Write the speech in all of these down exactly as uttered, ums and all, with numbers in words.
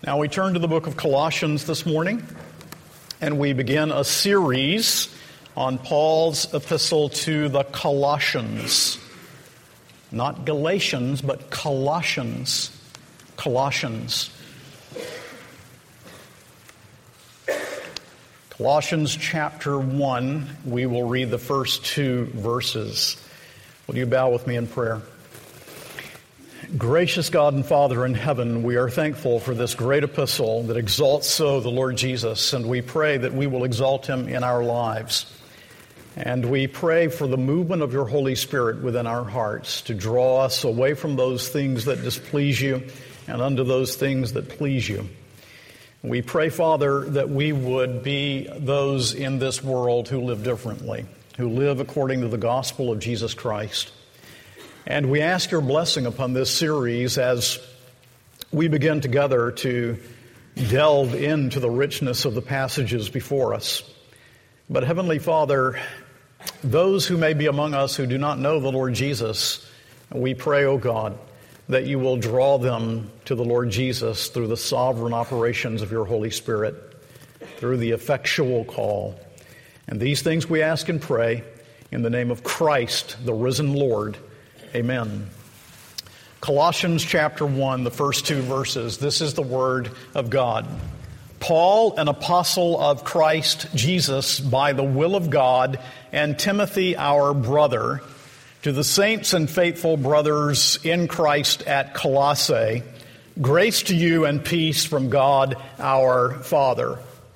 Now we turn to the book of Colossians this morning, and we begin a series on Paul's epistle to the Colossians. Not Galatians, but Colossians. Colossians. Colossians chapter one, we will read the first two verses. Will you bow with me in prayer? Gracious God and Father in heaven, we are thankful for this great epistle that exalts so the Lord Jesus, and we pray that we will exalt him in our lives. And we pray for the movement of your Holy Spirit within our hearts to draw us away from those things that displease you and unto those things that please you. We pray, Father, that we would be those in this world who live differently, who live according to the gospel of Jesus Christ. And we ask your blessing upon this series as we begin together to delve into the richness of the passages before us. But Heavenly Father, those who may be among us who do not know the Lord Jesus, we pray, O God, that you will draw them to the Lord Jesus through the sovereign operations of your Holy Spirit, through the effectual call. And these things we ask and pray in the name of Christ, the risen Lord. Amen. Colossians chapter one, the first two verses. This is the word of God. Paul, an apostle of Christ Jesus by the will of God, and Timothy, our brother, to the saints and faithful brothers in Christ at Colossae, grace to you and peace from God our Father.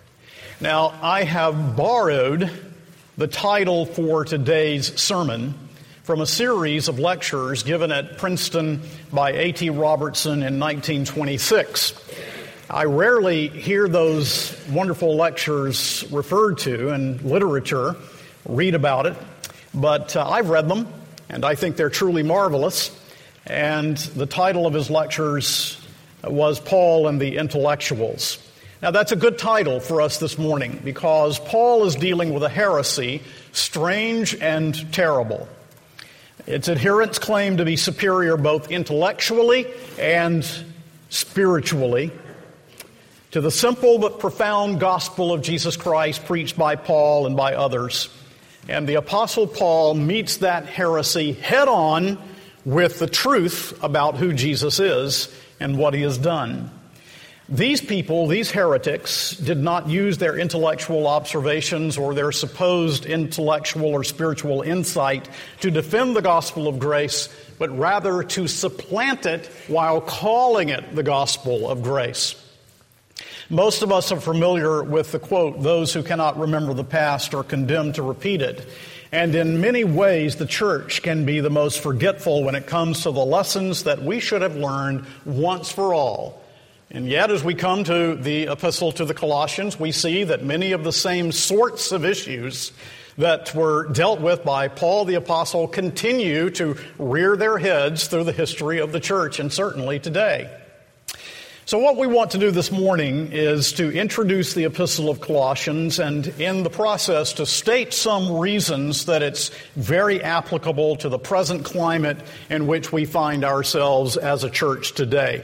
Now, I have borrowed the title for today's sermon from a series of lectures given at Princeton by A T Robertson in nineteen twenty-six. I rarely hear those wonderful lectures referred to in literature, read about it, but uh, I've read them, and I think they're truly marvelous. And the title of his lectures was Paul and the Intellectuals. Now, that's a good title for us this morning because Paul is dealing with a heresy, strange and terrible. Its adherents claim to be superior both intellectually and spiritually to the simple but profound gospel of Jesus Christ preached by Paul and by others. And the Apostle Paul meets that heresy head on with the truth about who Jesus is and what he has done. These people, these heretics, did not use their intellectual observations or their supposed intellectual or spiritual insight to defend the gospel of grace, but rather to supplant it while calling it the gospel of grace. Most of us are familiar with the quote, "Those who cannot remember the past are condemned to repeat it." And in many ways, the church can be the most forgetful when it comes to the lessons that we should have learned once for all. And yet, as we come to the epistle to the Colossians, we see that many of the same sorts of issues that were dealt with by Paul the Apostle continue to rear their heads through the history of the church, and certainly today. So what we want to do this morning is to introduce the epistle of Colossians and in the process to state some reasons that it's very applicable to the present climate in which we find ourselves as a church today.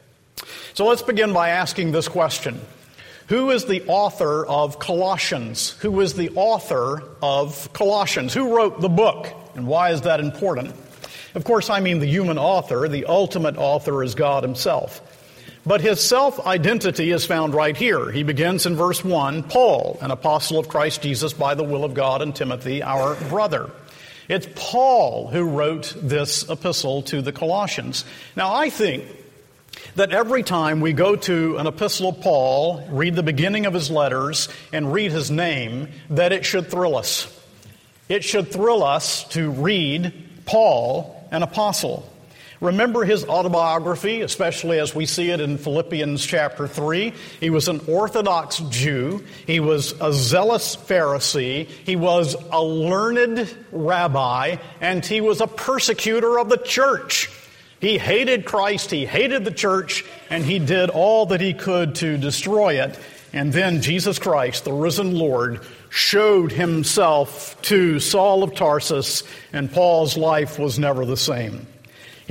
So let's begin by asking this question. Who is the author of Colossians? Who is the author of Colossians? Who wrote the book? And why is that important? Of course, I mean the human author. The ultimate author is God himself. But his self-identity is found right here. He begins in verse one, Paul, an apostle of Christ Jesus by the will of God, and Timothy, our brother. It's Paul who wrote this epistle to the Colossians. Now, I think that every time we go to an epistle of Paul, read the beginning of his letters, and read his name, that it should thrill us. It should thrill us to read Paul, an apostle. Remember his autobiography, especially as we see it in Philippians chapter three. He was an Orthodox Jew. He was a zealous Pharisee. He was a learned rabbi, and he was a persecutor of the church. He hated Christ, he hated the church, and he did all that he could to destroy it. And then Jesus Christ, the risen Lord, showed himself to Saul of Tarsus, and Paul's life was never the same.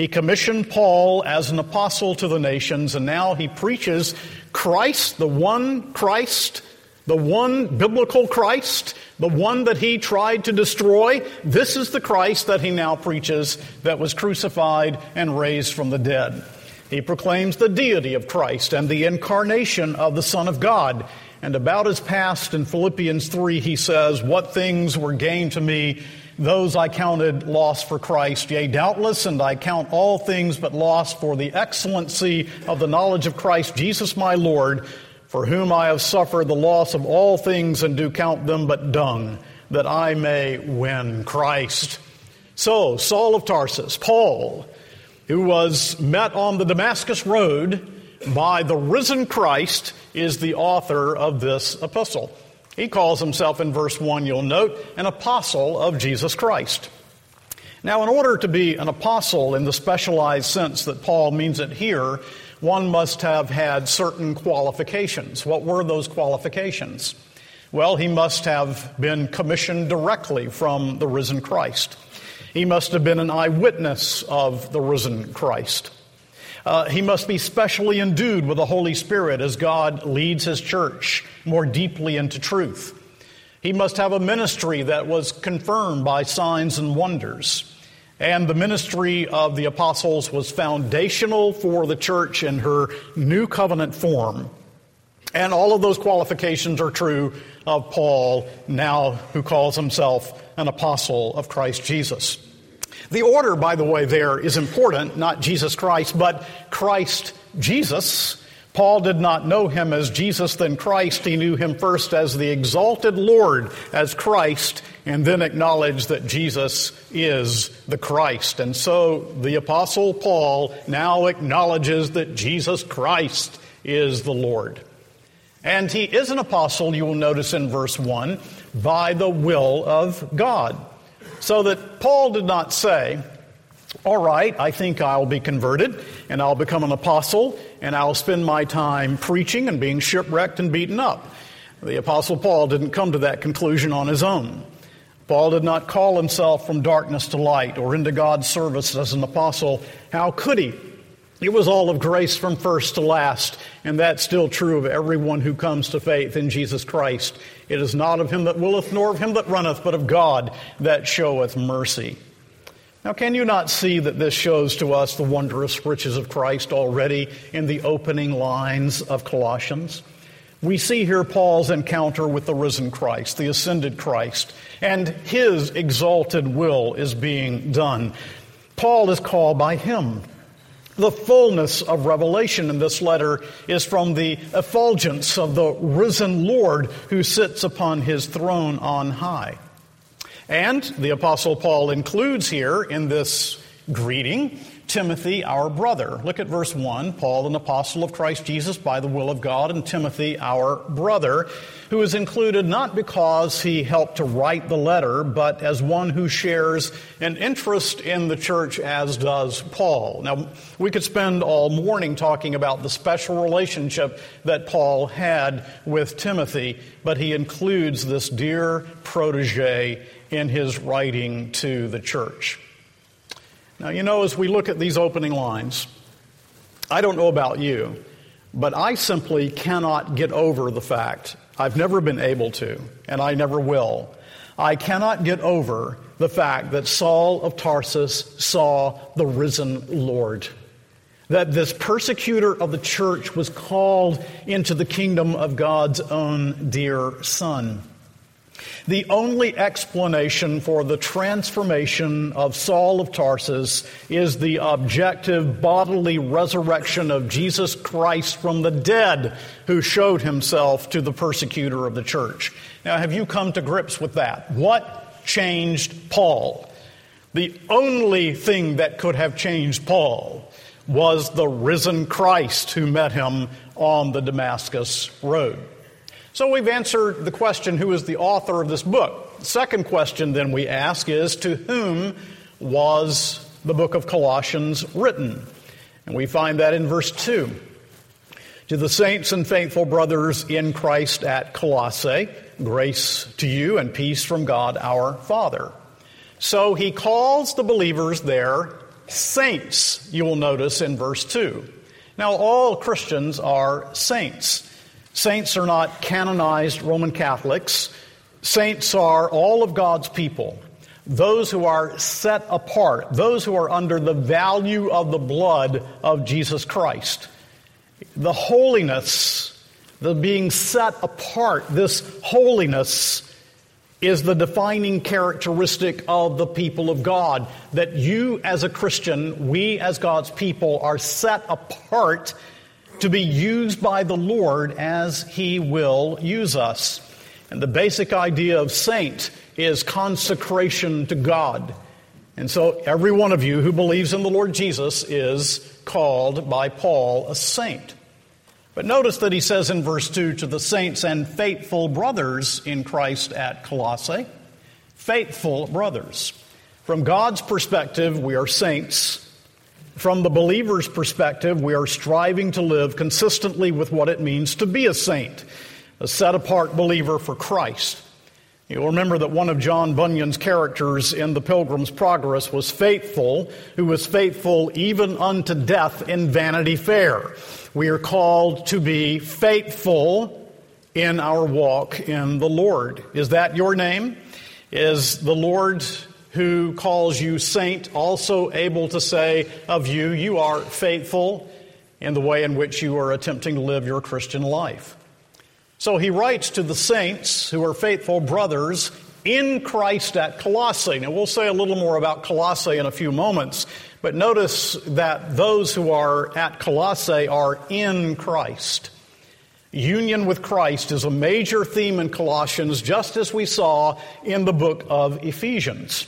He commissioned Paul as an apostle to the nations, and now he preaches Christ, the one Christ, the one biblical Christ, the one that he tried to destroy. This is the Christ that he now preaches, that was crucified and raised from the dead. He proclaims the deity of Christ and the incarnation of the Son of God. And about his past in Philippians three, he says, "What things were gained to me, those I counted loss for Christ. Yea, doubtless, and I count all things but loss for the excellency of the knowledge of Christ Jesus my Lord, for whom I have suffered the loss of all things and do count them but dung, that I may win Christ." So, Saul of Tarsus, Paul, who was met on the Damascus Road by the risen Christ, is the author of this epistle. He calls himself in verse one, you'll note, an apostle of Jesus Christ. Now, in order to be an apostle in the specialized sense that Paul means it here, one must have had certain qualifications. What were those qualifications? Well, he must have been commissioned directly from the risen Christ. He must have been an eyewitness of the risen Christ. Uh, he must be specially endued with the Holy Spirit as God leads his church more deeply into truth. He must have a ministry that was confirmed by signs and wonders. And the ministry of the apostles was foundational for the church in her new covenant form. And all of those qualifications are true of Paul, now who calls himself an apostle of Christ Jesus. The order, by the way, there is important, not Jesus Christ, but Christ Jesus. Paul did not know him as Jesus, then Christ. He knew him first as the exalted Lord, as Christ, and then acknowledged that Jesus is the Christ. And so the Apostle Paul now acknowledges that Jesus Christ is the Lord. And he is an apostle, you will notice in verse one, by the will of God. So that Paul did not say, all right, I think I'll be converted, and I'll become an apostle, and I'll spend my time preaching and being shipwrecked and beaten up. The Apostle Paul didn't come to that conclusion on his own. Paul did not call himself from darkness to light or into God's service as an apostle. How could he? It was all of grace from first to last, and that's still true of everyone who comes to faith in Jesus Christ. It is not of him that willeth, nor of him that runneth, but of God that showeth mercy. Now, can you not see that this shows to us the wondrous riches of Christ already in the opening lines of Colossians? We see here Paul's encounter with the risen Christ, the ascended Christ, and his exalted will is being done. Paul is called by him. The fullness of revelation in this letter is from the effulgence of the risen Lord who sits upon his throne on high. And the Apostle Paul includes here in this greeting Timothy, our brother. Look at verse one. Paul, an apostle of Christ Jesus by the will of God, and Timothy, our brother, who is included not because he helped to write the letter, but as one who shares an interest in the church, as does Paul. Now, we could spend all morning talking about the special relationship that Paul had with Timothy, but he includes this dear protege in his writing to the church. Now, you know, as we look at these opening lines, I don't know about you, but I simply cannot get over the fact, I've never been able to, and I never will, I cannot get over the fact that Saul of Tarsus saw the risen Lord. That this persecutor of the church was called into the kingdom of God's own dear Son. The only explanation for the transformation of Saul of Tarsus is the objective bodily resurrection of Jesus Christ from the dead, who showed himself to the persecutor of the church. Now, have you come to grips with that? What changed Paul? The only thing that could have changed Paul was the risen Christ who met him on the Damascus Road. So we've answered the question, who is the author of this book? The second question then we ask is, to whom was the book of Colossians written? And we find that in verse two. To the saints and faithful brothers in Christ at Colossae, grace to you and peace from God our Father. So he calls the believers there saints, you will notice in verse two. Now, all Christians are saints. Saints are not canonized Roman Catholics. Saints are all of God's people, those who are set apart, those who are under the value of the blood of Jesus Christ. The holiness, the being set apart, this holiness is the defining characteristic of the people of God. That you as a Christian, we as God's people, are set apart to be used by the Lord as He will use us. And the basic idea of saint is consecration to God. And so every one of you who believes in the Lord Jesus is called by Paul a saint. But notice that he says in verse two, to the saints and faithful brothers in Christ at Colossae. Faithful brothers. From God's perspective, we are saints. From the believer's perspective, we are striving to live consistently with what it means to be a saint, a set-apart believer for Christ. You'll remember that one of John Bunyan's characters in The Pilgrim's Progress was faithful, who was faithful even unto death in Vanity Fair. We are called to be faithful in our walk in the Lord. Is that your name? Is the Lord who calls you saint also able to say of you, you are faithful in the way in which you are attempting to live your Christian life? So he writes to the saints who are faithful brothers in Christ at Colossae. Now we'll say a little more about Colossae in a few moments, but notice that those who are at Colossae are in Christ. Union with Christ is a major theme in Colossians, just as we saw in the book of Ephesians.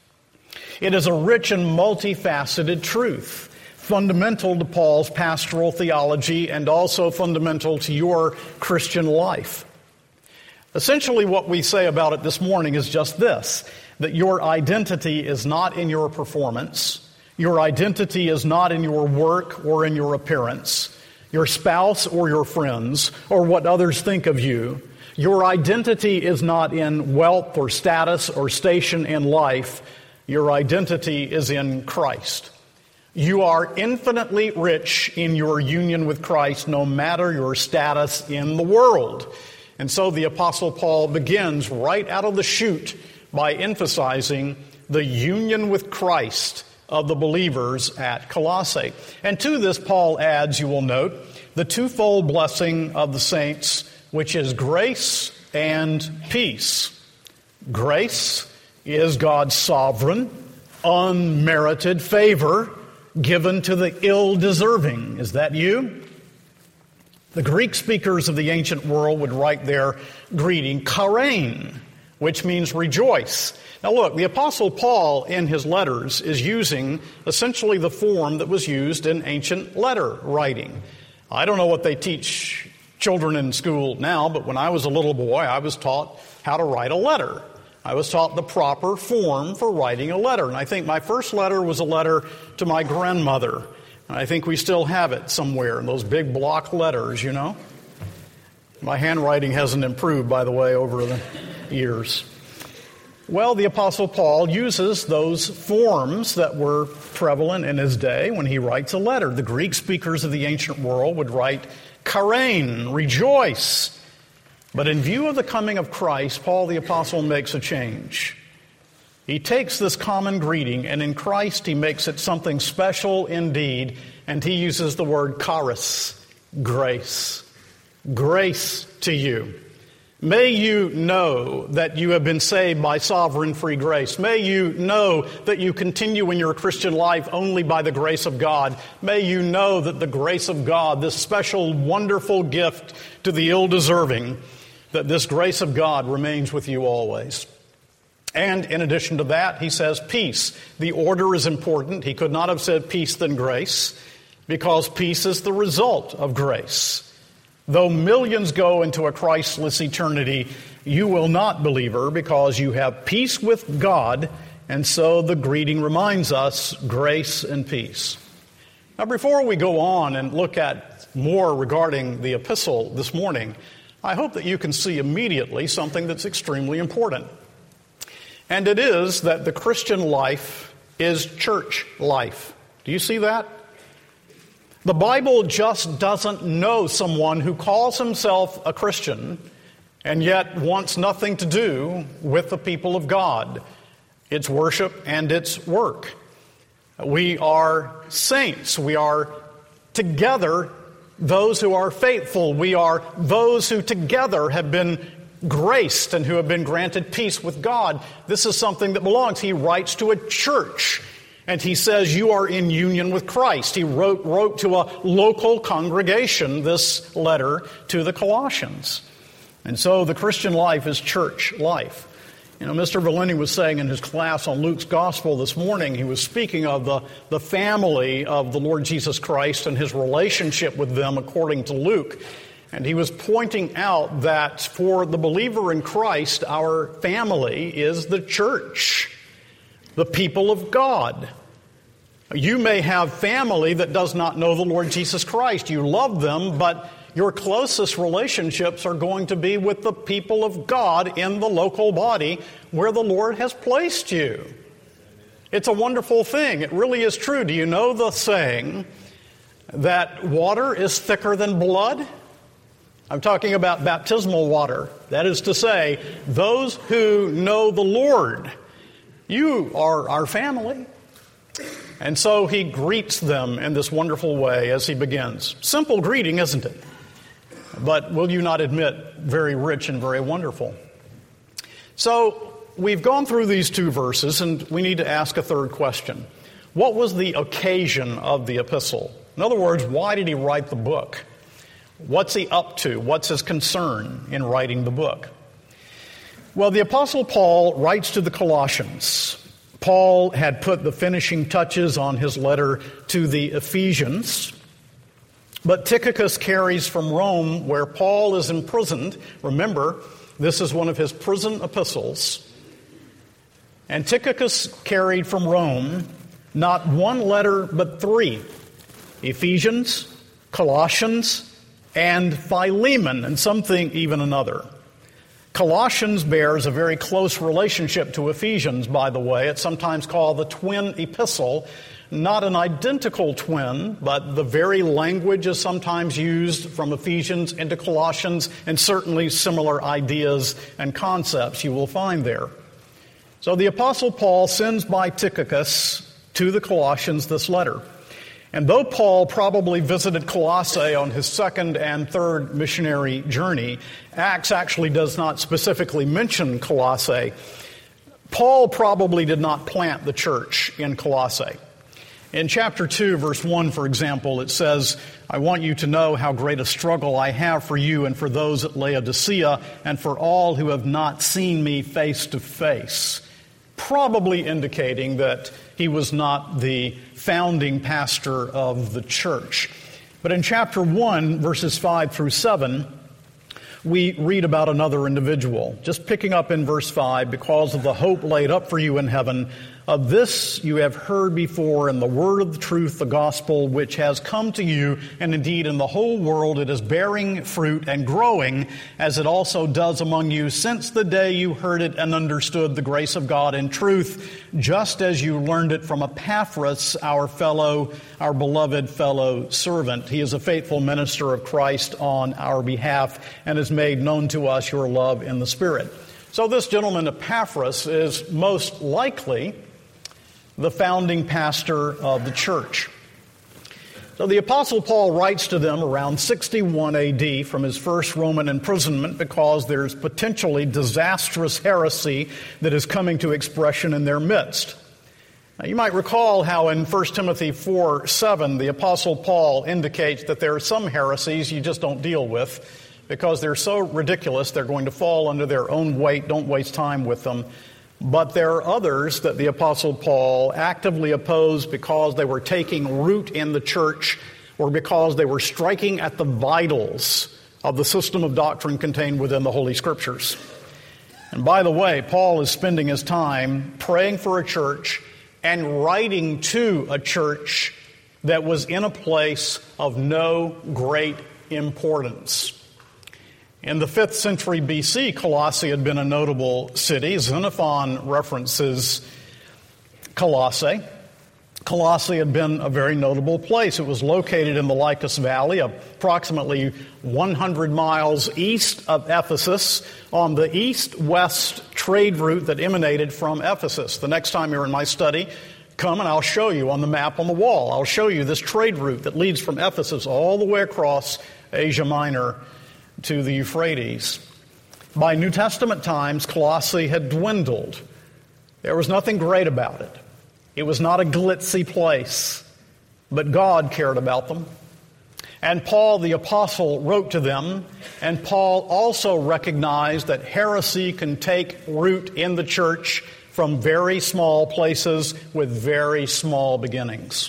It is a rich and multifaceted truth, fundamental to Paul's pastoral theology and also fundamental to your Christian life. Essentially, what we say about it this morning is just this, that your identity is not in your performance, your identity is not in your work or in your appearance, your spouse or your friends, or what others think of you. Your identity is not in wealth or status or station in life. Your identity is in Christ. You are infinitely rich in your union with Christ, no matter your status in the world. And so the Apostle Paul begins right out of the chute by emphasizing the union with Christ of the believers at Colossae. And to this, Paul adds, you will note, the twofold blessing of the saints, which is grace and peace. Grace is God's sovereign, unmerited favor given to the ill-deserving. Is that you? The Greek speakers of the ancient world would write their greeting, chairein, which means rejoice. Now look, the Apostle Paul in his letters is using essentially the form that was used in ancient letter writing. I don't know what they teach children in school now, but when I was a little boy, I was taught how to write a letter. I was taught the proper form for writing a letter. And I think my first letter was a letter to my grandmother. And I think we still have it somewhere in those big block letters, you know. My handwriting hasn't improved, by the way, over the years. Well, the Apostle Paul uses those forms that were prevalent in his day when he writes a letter. The Greek speakers of the ancient world would write chairein, rejoice. But in view of the coming of Christ, Paul the Apostle makes a change. He takes this common greeting, and in Christ he makes it something special indeed, and he uses the word charis, grace. Grace to you. May you know that you have been saved by sovereign free grace. May you know that you continue in your Christian life only by the grace of God. May you know that the grace of God, this special, wonderful gift to the ill-deserving, that this grace of God remains with you always. And in addition to that, he says peace. The order is important. He could not have said peace than grace, because peace is the result of grace. Though millions go into a Christless eternity, you will not, believer, because you have peace with God, and so the greeting reminds us, grace and peace. Now, before we go on and look at more regarding the epistle this morning, I hope that you can see immediately something that's extremely important. And it is that the Christian life is church life. Do you see that? The Bible just doesn't know someone who calls himself a Christian and yet wants nothing to do with the people of God, its worship and its work. We are saints. We are together those who are faithful. We are those who together have been graced and who have been granted peace with God. This is something that belongs. He writes to a church, and he says you are in union with Christ. He wrote, wrote to a local congregation this letter to the Colossians. And so the Christian life is church life. You know, Mister Valeni was saying in his class on Luke's Gospel this morning, he was speaking of the, the family of the Lord Jesus Christ and his relationship with them according to Luke. And he was pointing out that for the believer in Christ, our family is the church, the people of God. You may have family that does not know the Lord Jesus Christ. You love them, but your closest relationships are going to be with the people of God in the local body where the Lord has placed you. It's a wonderful thing. It really is true. Do you know the saying that water is thicker than blood? I'm talking about baptismal water. That is to say, those who know the Lord. You are our family. And so he greets them in this wonderful way as he begins. Simple greeting, isn't it? But will you not admit, very rich and very wonderful. So we've gone through these two verses, and we need to ask a third question. What was the occasion of the epistle? In other words, why did he write the book? What's he up to? What's his concern in writing the book? Well, the Apostle Paul writes to the Colossians. Paul had put the finishing touches on his letter to the Ephesians. But Tychicus carries from Rome, where Paul is imprisoned. Remember, this is one of his prison epistles. And Tychicus carried from Rome not one letter, but three. Ephesians, Colossians, and Philemon, and some think even another. Colossians bears a very close relationship to Ephesians, by the way. It's sometimes called the twin epistle. Not an identical twin, but the very language is sometimes used from Ephesians into Colossians, and certainly similar ideas and concepts you will find there. So the Apostle Paul sends by Tychicus to the Colossians this letter. And though Paul probably visited Colossae on his second and third missionary journey, Acts actually does not specifically mention Colossae. Paul probably did not plant the church in Colossae. In chapter two, verse one, for example, it says, I want you to know how great a struggle I have for you and for those at Laodicea and for all who have not seen me face to face. Probably indicating that he was not the founding pastor of the church. But in chapter one, verses five through seven, we read about another individual. Just picking up in verse five, because of the hope laid up for you in heaven, of this you have heard before in the word of the truth, the gospel, which has come to you, and indeed in the whole world it is bearing fruit and growing, as it also does among you since the day you heard it and understood the grace of God in truth, just as you learned it from Epaphras, our fellow, our beloved fellow servant. He is a faithful minister of Christ on our behalf and has made known to us your love in the Spirit. So this gentleman Epaphras is most likely the founding pastor of the church. So the Apostle Paul writes to them around sixty-one A D from his first Roman imprisonment because there's potentially disastrous heresy that is coming to expression in their midst. Now, you might recall how in First Timothy four seven, the Apostle Paul indicates that there are some heresies you just don't deal with because they're so ridiculous they're going to fall under their own weight. Don't waste time with them. But there are others that the Apostle Paul actively opposed because they were taking root in the church or because they were striking at the vitals of the system of doctrine contained within the Holy Scriptures. And by the way, Paul is spending his time praying for a church and writing to a church that was in a place of no great importance. In the fifth century B C, Colossae had been a notable city. Xenophon references Colossae. Colossae had been a very notable place. It was located in the Lycus Valley, approximately one hundred miles east of Ephesus, on the east-west trade route that emanated from Ephesus. The next time you're in my study, come and I'll show you on the map on the wall. I'll show you this trade route that leads from Ephesus all the way across Asia Minor to the Euphrates. By New Testament times, Colossae had dwindled. There was nothing great about it. It was not a glitzy place, but God cared about them. And Paul the apostle wrote to them, and Paul also recognized that heresy can take root in the church from very small places with very small beginnings.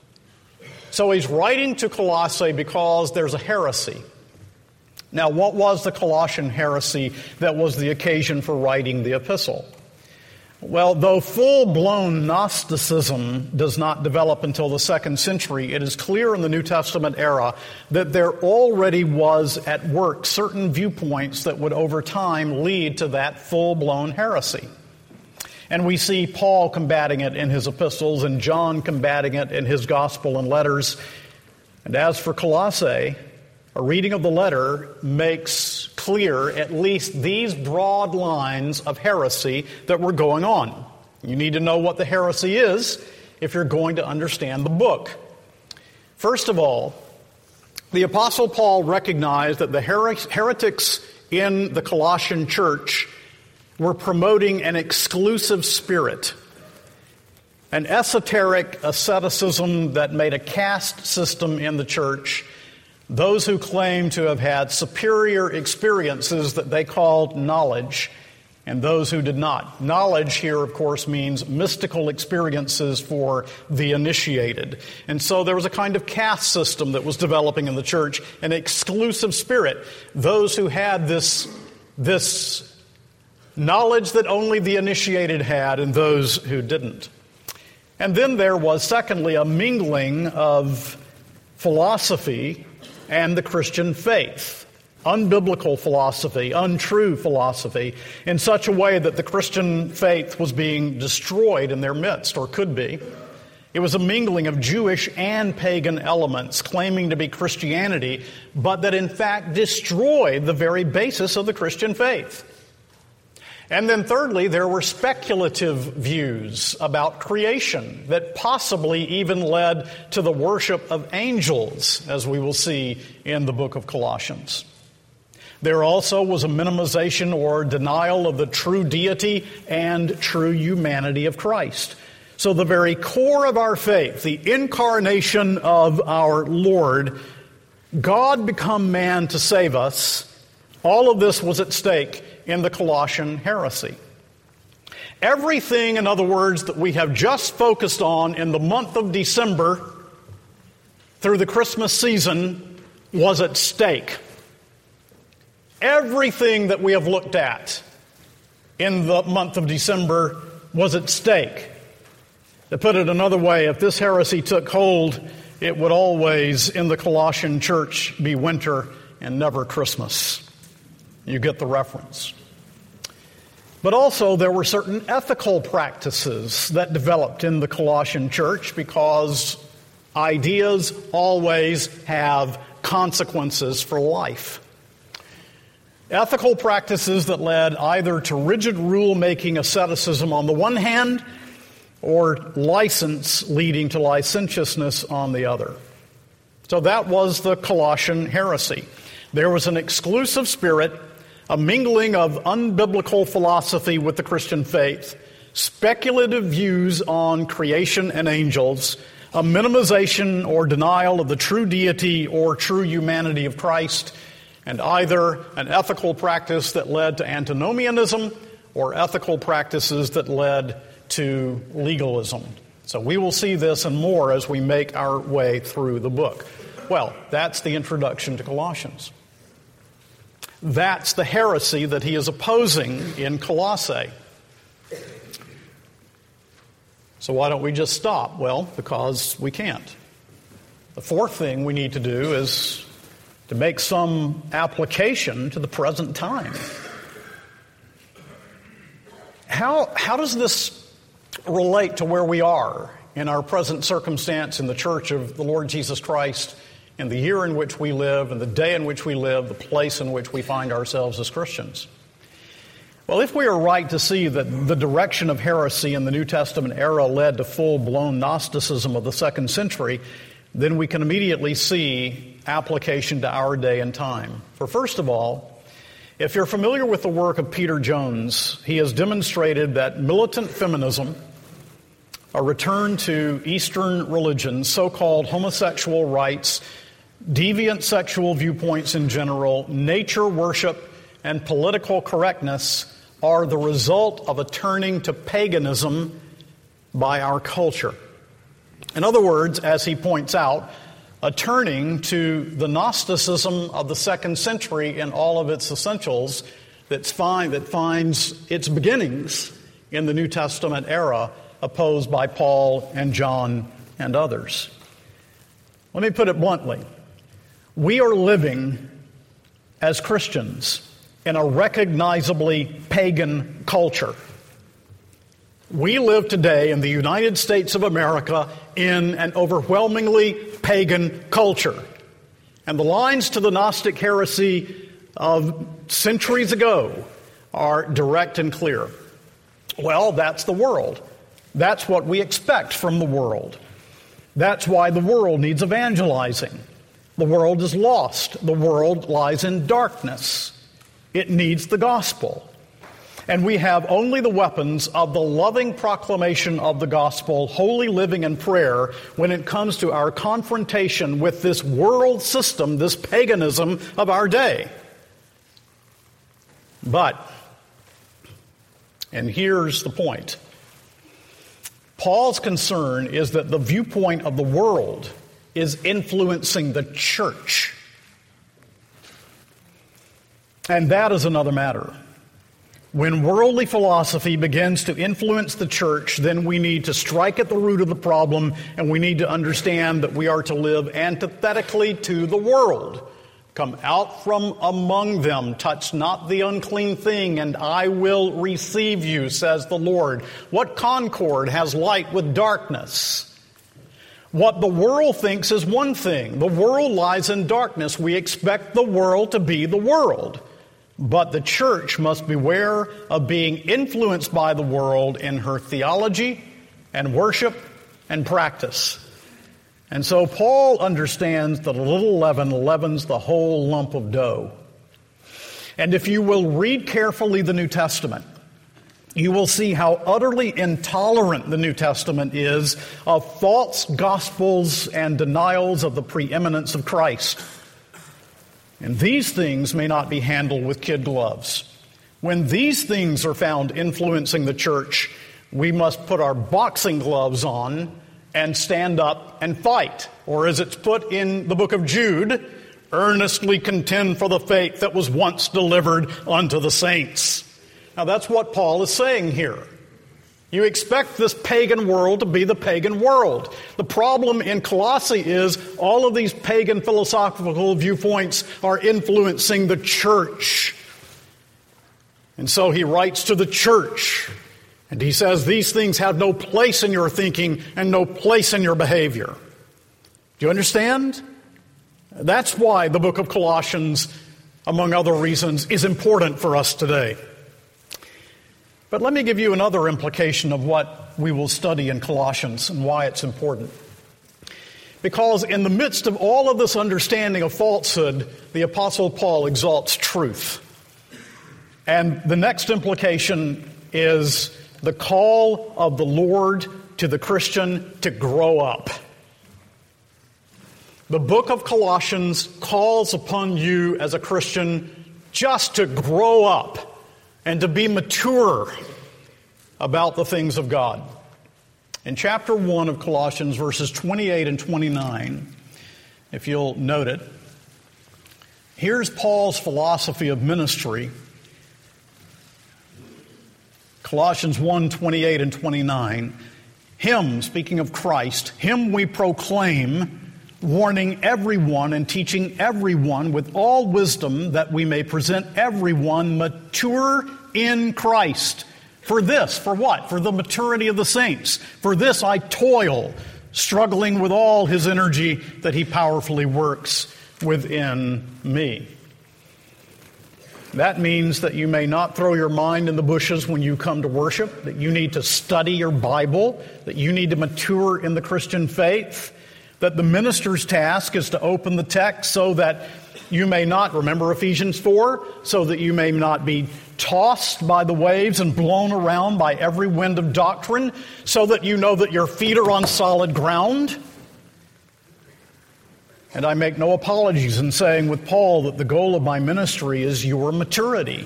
So he's writing to Colossae because there's a heresy. Now, what was the Colossian heresy that was the occasion for writing the epistle? Well, though full-blown Gnosticism does not develop until the second century, it is clear in the New Testament era that there already was at work certain viewpoints that would over time lead to that full-blown heresy. And we see Paul combating it in his epistles and John combating it in his gospel and letters. And as for Colossae, a reading of the letter makes clear at least these broad lines of heresy that were going on. You need to know what the heresy is if you're going to understand the book. First of all, the Apostle Paul recognized that the her- heretics in the Colossian church were promoting an exclusive spirit, an esoteric asceticism that made a caste system in the church. Those who claim to have had superior experiences that they called knowledge, and those who did not. Knowledge here, of course, means mystical experiences for the initiated. And so there was a kind of caste system that was developing in the church, an exclusive spirit. Those who had this, this knowledge that only the initiated had, and those who didn't. And then there was, secondly, a mingling of philosophy and the Christian faith, unbiblical philosophy, untrue philosophy, in such a way that the Christian faith was being destroyed in their midst, or could be. It was a mingling of Jewish and pagan elements claiming to be Christianity, but that in fact destroyed the very basis of the Christian faith. And then thirdly, there were speculative views about creation that possibly even led to the worship of angels, as we will see in the book of Colossians. There also was a minimization or denial of the true deity and true humanity of Christ. So the very core of our faith, the incarnation of our Lord, God become man to save us, all of this was at stake in the Colossian heresy. Everything, in other words, that we have just focused on in the month of December through the Christmas season was at stake. Everything that we have looked at in the month of December was at stake. To put it another way, if this heresy took hold, it would always, in the Colossian church, be winter and never Christmas. You get the reference. But also there were certain ethical practices that developed in the Colossian church because ideas always have consequences for life. Ethical practices that led either to rigid rule-making asceticism on the one hand or license leading to licentiousness on the other. So that was the Colossian heresy. There was an exclusive spirit, a mingling of unbiblical philosophy with the Christian faith, speculative views on creation and angels, a minimization or denial of the true deity or true humanity of Christ, and either an ethical practice that led to antinomianism or ethical practices that led to legalism. So we will see this and more as we make our way through the book. Well, that's the introduction to Colossians. That's the heresy that he is opposing in Colossae. So why don't we just stop? Well, because we can't. The fourth thing we need to do is to make some application to the present time. How, how does this relate to where we are in our present circumstance in the Church of the Lord Jesus Christ, in the year in which we live, and the day in which we live, the place in which we find ourselves as Christians? Well, if we are right to see that the direction of heresy in the New Testament era led to full-blown Gnosticism of the second century, then we can immediately see application to our day and time. For first of all, if you're familiar with the work of Peter Jones, he has demonstrated that militant feminism, a return to Eastern religions, so-called homosexual rights, deviant sexual viewpoints in general, nature worship, and political correctness are the result of a turning to paganism by our culture. In other words, as he points out, a turning to the Gnosticism of the second century in all of its essentials that's find, that finds its beginnings in the New Testament era, opposed by Paul and John and others. Let me put it bluntly. We are living as Christians in a recognizably pagan culture. We live today in the United States of America in an overwhelmingly pagan culture. And the lines to the Gnostic heresy of centuries ago are direct and clear. Well, that's the world. That's what we expect from the world. That's why the world needs evangelizing. The world is lost. The world lies in darkness. It needs the gospel. And we have only the weapons of the loving proclamation of the gospel, holy living and prayer, when it comes to our confrontation with this world system, this paganism of our day. But, and here's the point, Paul's concern is that the viewpoint of the world is influencing the church. And that is another matter. When worldly philosophy begins to influence the church, then we need to strike at the root of the problem, and we need to understand that we are to live antithetically to the world. Come out from among them, touch not the unclean thing, and I will receive you, says the Lord. What concord has light with darkness? What the world thinks is one thing. The world lies in darkness. We expect the world to be the world. But the church must beware of being influenced by the world in her theology and worship and practice. And so Paul understands that a little leaven leavens the whole lump of dough. And if you will read carefully the New Testament, you will see how utterly intolerant the New Testament is of false gospels and denials of the preeminence of Christ. And these things may not be handled with kid gloves. When these things are found influencing the church, we must put our boxing gloves on and stand up and fight. Or as it's put in the book of Jude, earnestly contend for the faith that was once delivered unto the saints. Now that's what Paul is saying here. You expect this pagan world to be the pagan world. The problem in Colossae is all of these pagan philosophical viewpoints are influencing the church. And so he writes to the church, and he says these things have no place in your thinking and no place in your behavior. Do you understand? That's why the book of Colossians, among other reasons, is important for us today. But let me give you another implication of what we will study in Colossians and why it's important. Because in the midst of all of this understanding of falsehood, the Apostle Paul exalts truth. And the next implication is the call of the Lord to the Christian to grow up. The book of Colossians calls upon you as a Christian just to grow up and to be mature about the things of God. In chapter one of Colossians, verses twenty-eight and twenty-nine, if you'll note it, here's Paul's philosophy of ministry. Colossians one, twenty-eight and twenty-nine. Him, speaking of Christ, him we proclaim, warning everyone and teaching everyone with all wisdom, that we may present everyone mature in Christ. For this, for what? For the maturity of the saints. For this I toil, struggling with all his energy that he powerfully works within me. That means that you may not throw your mind in the bushes when you come to worship, that you need to study your Bible, that you need to mature in the Christian faith, that the minister's task is to open the text so that you may not, remember Ephesians four, so that you may not be tossed by the waves and blown around by every wind of doctrine, so that you know that your feet are on solid ground. And I make no apologies in saying with Paul that the goal of my ministry is your maturity.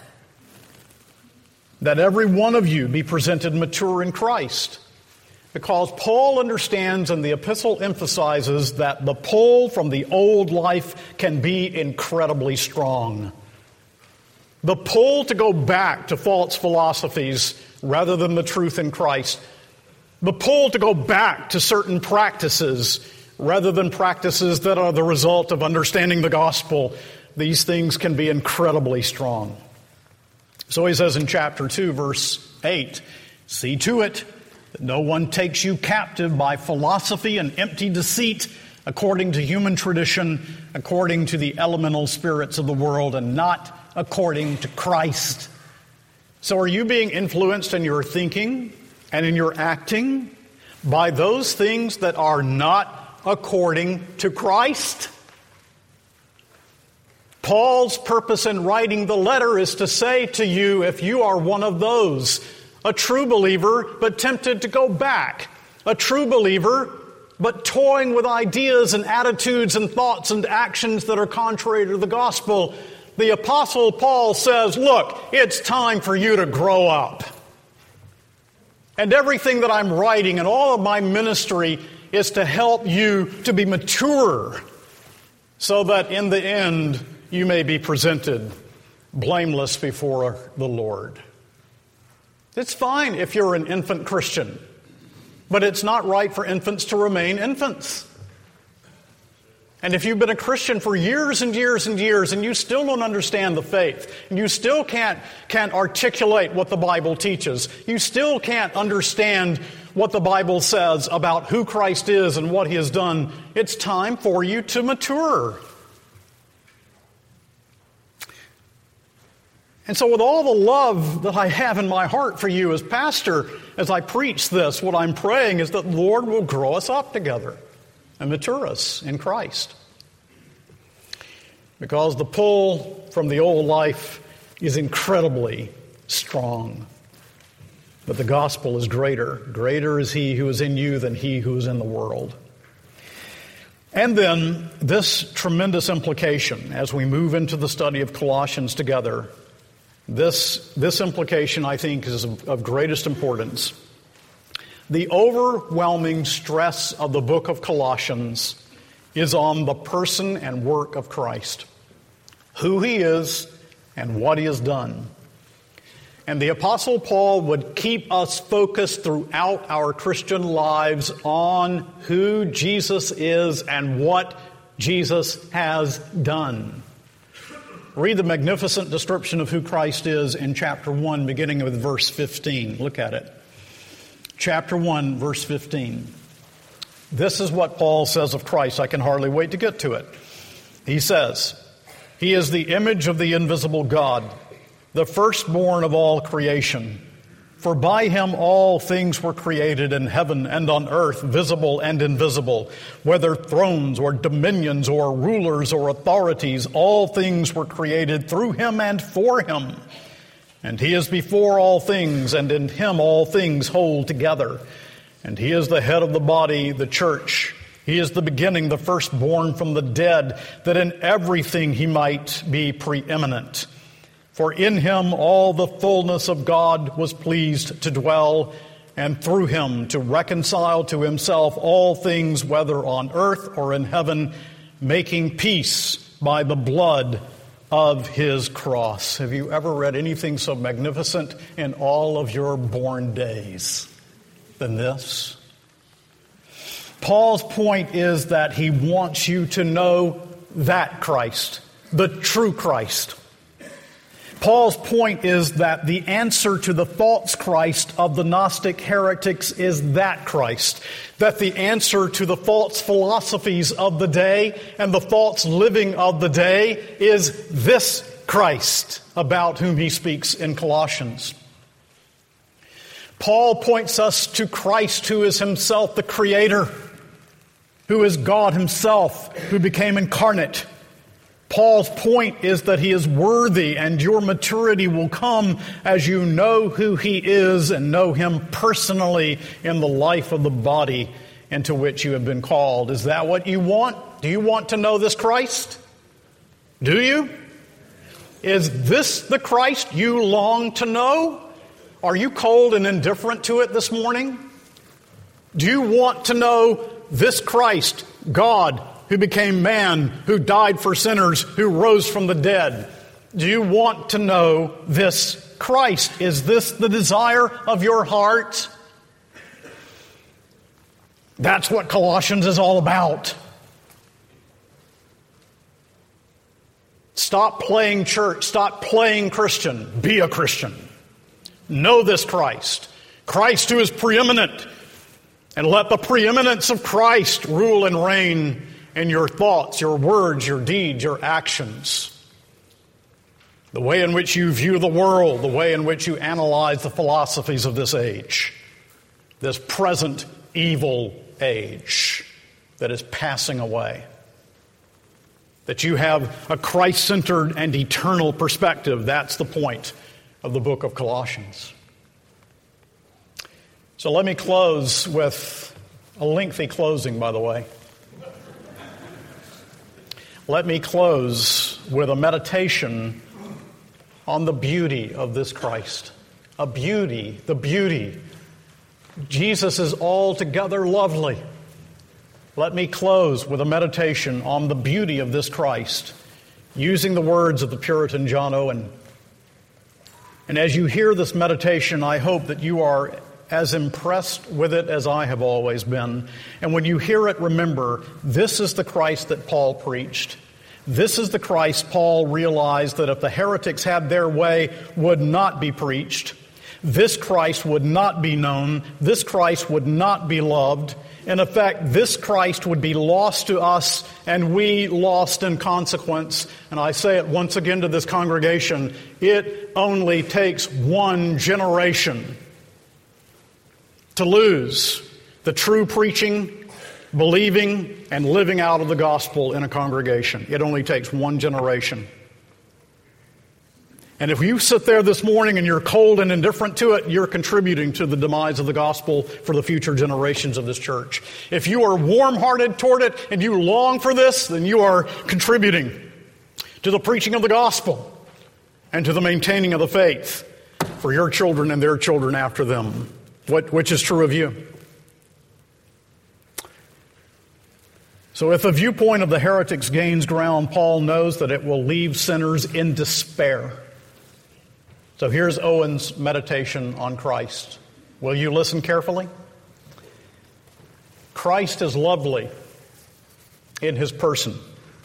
That every one of you be presented mature in Christ. Because Paul understands and the epistle emphasizes that the pull from the old life can be incredibly strong. The pull to go back to false philosophies rather than the truth in Christ. The pull to go back to certain practices rather than practices that are the result of understanding the gospel. These things can be incredibly strong. So he says in chapter two, verse eight, see to it that no one takes you captive by philosophy and empty deceit, according to human tradition, according to the elemental spirits of the world, and not according to Christ. So are you being influenced in your thinking and in your acting by those things that are not according to Christ? Paul's purpose in writing the letter is to say to you, if you are one of those, a true believer but tempted to go back, a true believer but toying with ideas and attitudes and thoughts and actions that are contrary to the gospel, the Apostle Paul says, look, it's time for you to grow up. And everything that I'm writing and all of my ministry is to help you to be mature so that in the end you may be presented blameless before the Lord. It's fine if you're an infant Christian, but it's not right for infants to remain infants. And if you've been a Christian for years and years and years and you still don't understand the faith, and you still can't, can't articulate what the Bible teaches, you still can't understand what the Bible says about who Christ is and what He has done, it's time for you to mature. And so with all the love that I have in my heart for you as pastor, as I preach this, what I'm praying is that the Lord will grow us up together and mature us in Christ. Because the pull from the old life is incredibly strong. But the gospel is greater. Greater is He who is in you than he who is in the world. And then this tremendous implication as we move into the study of Colossians together. This, this implication, I think, is of, of greatest importance. The overwhelming stress of the book of Colossians is on the person and work of Christ, who He is and what He has done. And the Apostle Paul would keep us focused throughout our Christian lives on who Jesus is and what Jesus has done. Read the magnificent description of who Christ is in chapter one, beginning with verse fifteen. Look at it. Chapter one, verse fifteen. This is what Paul says of Christ. I can hardly wait to get to it. He says, He is the image of the invisible God, the firstborn of all creation. For by Him all things were created in heaven and on earth, visible and invisible, whether thrones or dominions or rulers or authorities, all things were created through Him and for Him. And He is before all things, and in Him all things hold together. And He is the head of the body, the church. He is the beginning, the firstborn from the dead, that in everything He might be preeminent. For in Him all the fullness of God was pleased to dwell, and through Him to reconcile to Himself all things, whether on earth or in heaven, making peace by the blood of His cross. Have you ever read anything so magnificent in all of your born days than this? Paul's point is that he wants you to know that Christ, the true Christ. Paul's point is that the answer to the false Christ of the Gnostic heretics is that Christ. That the answer to the false philosophies of the day and the false living of the day is this Christ about whom he speaks in Colossians. Paul points us to Christ, who is himself the Creator, who is God himself, who became incarnate. Paul's point is that he is worthy, and your maturity will come as you know who he is and know him personally in the life of the body into which you have been called. Is that what you want? Do you want to know this Christ? Do you? Is this the Christ you long to know? Are you cold and indifferent to it this morning? Do you want to know this Christ, God, who became man, who died for sinners, who rose from the dead? Do you want to know this Christ? Is this the desire of your heart? That's what Colossians is all about. Stop playing church. Stop playing Christian. Be a Christian. Know this Christ. Christ who is preeminent. And let the preeminence of Christ rule and reign in your thoughts, your words, your deeds, your actions. The way in which you view the world, the way in which you analyze the philosophies of this age. This present evil age that is passing away. That you have a Christ-centered and eternal perspective. That's the point of the book of Colossians. So let me close with a lengthy closing, by the way. Let me close with a meditation on the beauty of this Christ. A beauty, the beauty. Jesus is altogether lovely. Let me close with a meditation on the beauty of this Christ, using the words of the Puritan John Owen. And as you hear this meditation, I hope that you are as impressed with it as I have always been. And when you hear it, remember, this is the Christ that Paul preached. This is the Christ Paul realized that if the heretics had their way, would not be preached. This Christ would not be known. This Christ would not be loved. In effect, this Christ would be lost to us, and we lost in consequence. And I say it once again to this congregation, it only takes one generation to lose the true preaching, believing, and living out of the gospel in a congregation. It only takes one generation. And if you sit there this morning and you're cold and indifferent to it, you're contributing to the demise of the gospel for the future generations of this church. If you are warm-hearted toward it and you long for this, then you are contributing to the preaching of the gospel and to the maintaining of the faith for your children and their children after them. What, which is true of you. So if the viewpoint of the heretics gains ground, Paul knows that it will leave sinners in despair. So here's Owen's meditation on Christ. Will you listen carefully? Christ is lovely in his person.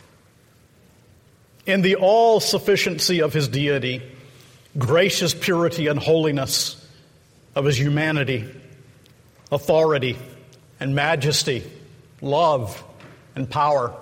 In the all-sufficiency of his deity, gracious purity and holiness of his humanity, authority and majesty, love and power.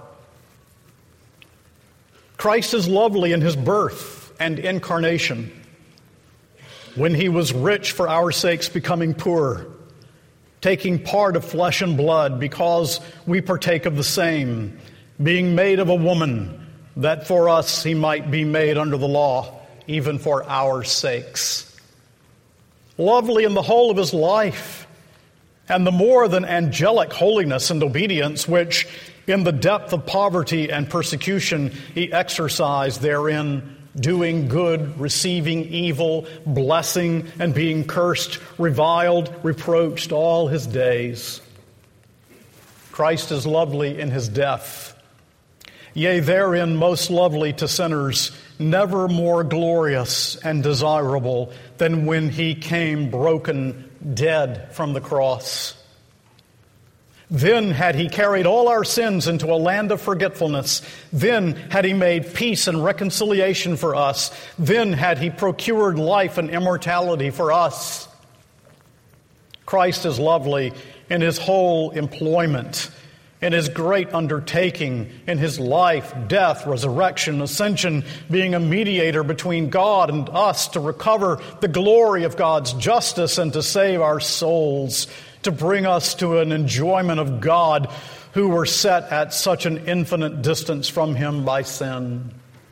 Christ is lovely in his birth and incarnation, when he was rich for our sakes, becoming poor, taking part of flesh and blood because we partake of the same, being made of a woman, that for us he might be made under the law, even for our sakes. Lovely in the whole of his life, and the more than angelic holiness and obedience which, in the depth of poverty and persecution, he exercised therein, doing good, receiving evil, blessing and being cursed, reviled, reproached all his days. Christ is lovely in his death, yea, therein most lovely to sinners, never more glorious and desirable than when he came broken, dead from the cross. Then had he carried all our sins into a land of forgetfulness. Then had he made peace and reconciliation for us. Then had he procured life and immortality for us. Christ is lovely in his whole employment, in his great undertaking, in his life, death, resurrection, ascension, being a mediator between God and us to recover the glory of God's justice and to save our souls, to bring us to an enjoyment of God who were set at such an infinite distance from him by sin.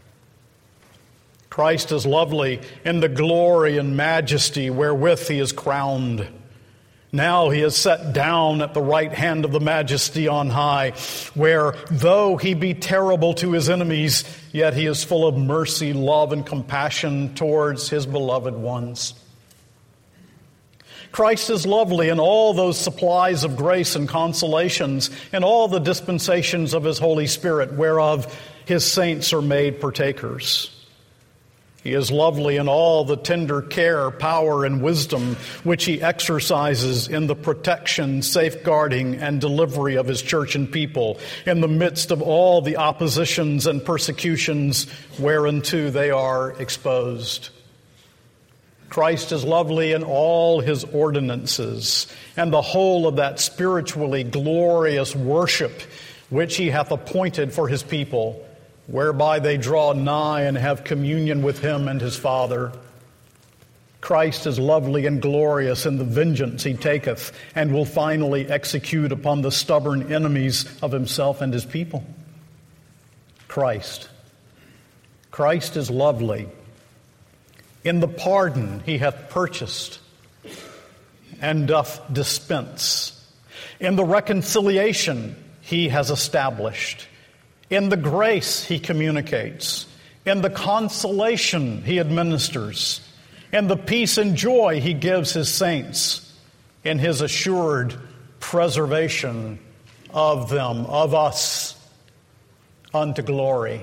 Christ is lovely in the glory and majesty wherewith he is crowned. Now he is set down at the right hand of the Majesty on high, where, though he be terrible to his enemies, yet he is full of mercy, love, and compassion towards his beloved ones. Christ is lovely in all those supplies of grace and consolations, and all the dispensations of his Holy Spirit, whereof his saints are made partakers. He is lovely in all the tender care, power, and wisdom which he exercises in the protection, safeguarding, and delivery of his church and people in the midst of all the oppositions and persecutions whereunto they are exposed. Christ is lovely in all his ordinances and the whole of that spiritually glorious worship which he hath appointed for his people, whereby they draw nigh and have communion with him and his Father. Christ is lovely and glorious in the vengeance he taketh and will finally execute upon the stubborn enemies of himself and his people. Christ. Christ is lovely in the pardon he hath purchased and doth dispense, in the reconciliation he has established, in the grace he communicates, in the consolation he administers, in the peace and joy he gives his saints, in his assured preservation of them, of us, unto glory.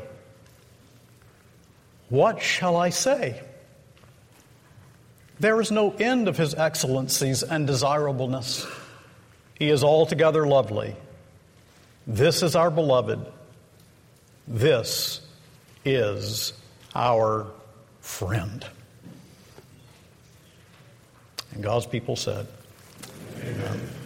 What shall I say? There is no end of his excellencies and desirableness. He is altogether lovely. This is our beloved. This is our friend. And God's people said, Amen.